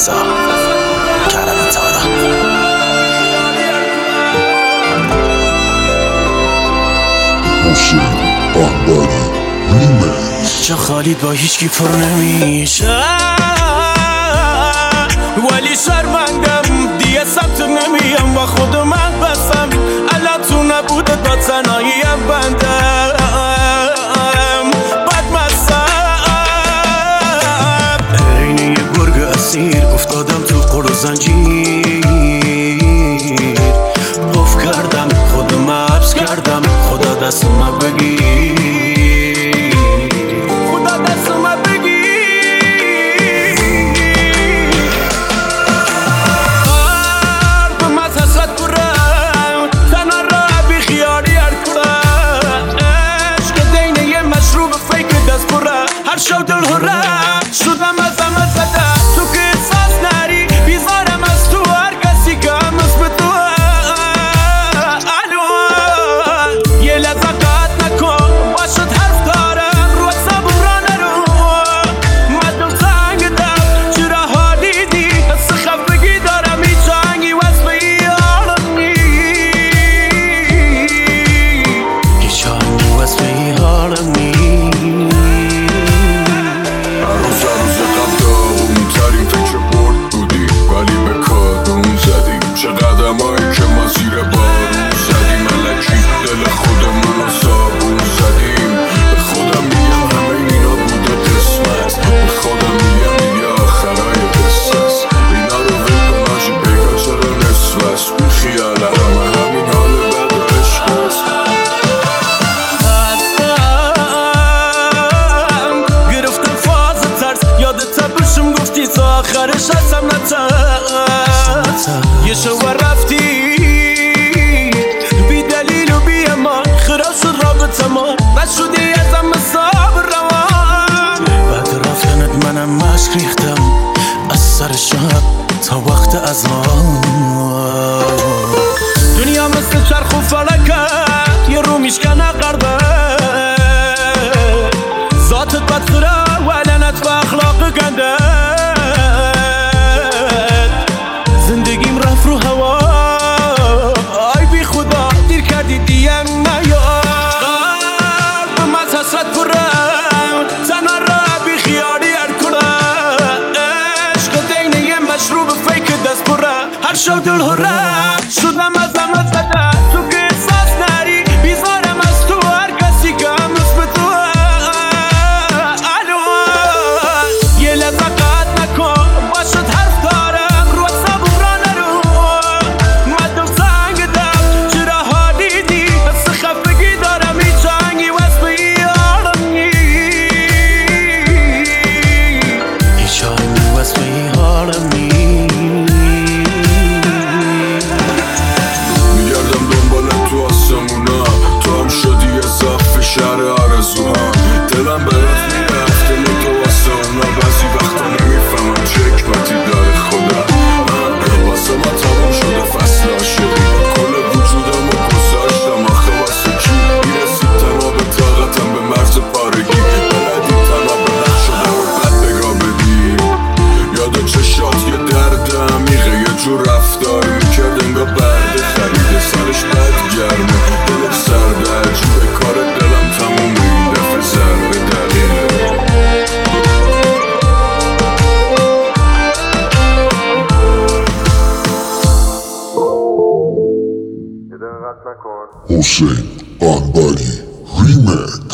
رضا کرم تارا. حسین بهبری ریمیکس. جا خالی با هیچکی پر نمیشه، ولی شرمندم دیگه سمت نمیم و خود من بسم. الان تو نبوده با تنهاییم بندم بدمستم. عین یه گرگ اسیر افتادم تو قل و زنجیر. قفل کردم خودم حبس کردم، خدا دست من بگیر، خدا دست من بگیر. قلبم از حسرت برم، تنها راه بی خیالی هر کنم. عشق دینه یه مشروب فیک دست برم، هر شو دل هرم شدم از همه زده. تو که احساس نری بیزارم از تو، هر کسی که هنوز به تو. یه لحظه قطع نکن باشد حرف دارم، رو حسابم را نرو. مدل سنگدم چرا حالی دی، حس خفگی دارم هیچ آهنگی وصفی حالم نی، هیچ آهنگی وصفی حالم نی. روز قبل ترین فکر برد بودی، ولی به کادون زدیم. چه قدمایی که ما زیر بارون زدیم، الکی دل خودمون رو صابون زدیم. به خودم میگم همه اینا بوده قسمت، به خودم میگم دیگه آخرای قصه است. اینا رو ول کن آجی، بگا چرا نصف است. بی خیال همین حال بد و عشق است. گرفتم فاز ترس، یادت بشم گفتی تا آخرش هستم نترس. یه شو رفتی بی دلیل و بی امان، خراب شد رابطه ما، نشدی ازم حساب روان. بعد رفتنت منم مشک ریختم از سر شب تا وقت اذان. دنیا مثل چرخ و فلکت یه رو میشکنه قربه، ذاتت بدخوره و لعنت و اخلاق گنده. زندگیم رفت رو هوا، آی بی خدا دیر کردی دیم نیا. قلبم از حسرت برم، تنها راه بی خیالی هر کنم. عشق دینه یه مشروب فیک دست برم، هر شو دل هرم شدم از همه زده. تو که احساس نری بیزارم از تو، هر کسی که هنوز به تو. یه لحظه قطع نکن باشد حرف دارم، رو حسابم را نرو. مدل سنگدم چرا حالی دی، حس خفگی دارم هیچ آهنگی وصفی حالم نی، هیچ آهنگی وصفی حالم نی. میگردم دنبال تو آسمونا، تو هم شدی اضافه شهر آرزوها. دلم برات میرفته تو واسه اونا، بعضی وقتا نمیفهمم چه حکمتی داره خدا. واسه ما تمام شده فصل عاشقی، کل وجودم رو گذاشتم آخه واسه کی. میرسید تنها به طاقتم به مرز پارگی، بلدی تنها به نقش شدم و بد بگاه بدی. یاد چشات یه درد عمیقه، یه جور رفتار میکرد انگاه برده خریده، سرش بد گرمه دلش سرده عجیبه. کار دلم تمومه این دفعه ضربه دلیله. حسین بهبری ریمیکس.